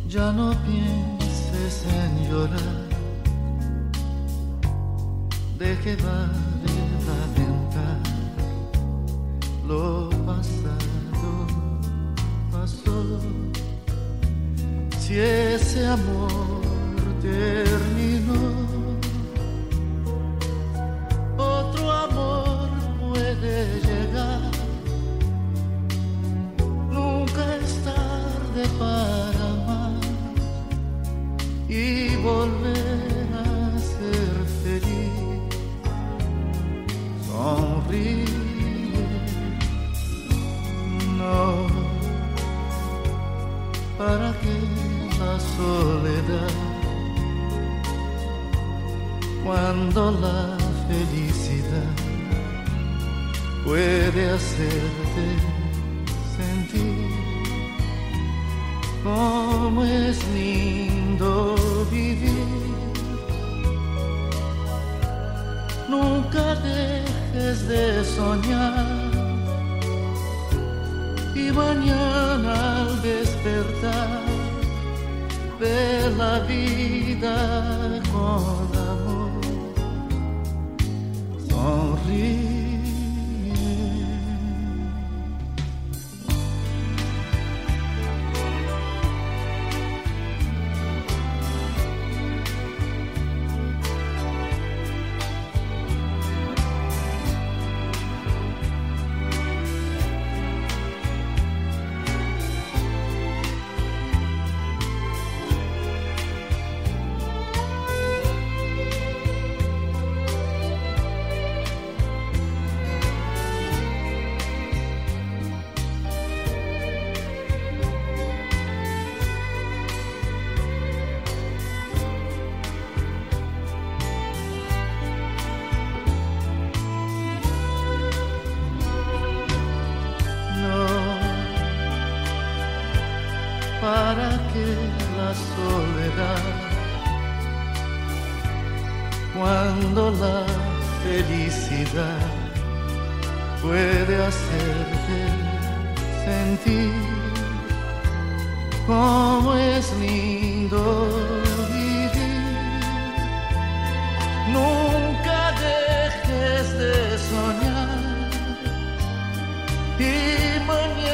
Ya no pienses en llorar, deje de lamentar lo pasado, pasó. Si ese amor terminó, otro amor puede llegar. Nunca es tarde para amar y volver a ser feliz. Sonríe, no, para que la soledad, cuando la felicidad puede hacerte sentir cómo es lindo vivir. Nunca dejes de soñar y mañana al despertar ve la vida con amor. Sonríe. Para que la soledad, cuando la felicidad puede hacerte sentir cómo es lindo vivir. Nunca dejes de soñar y mañana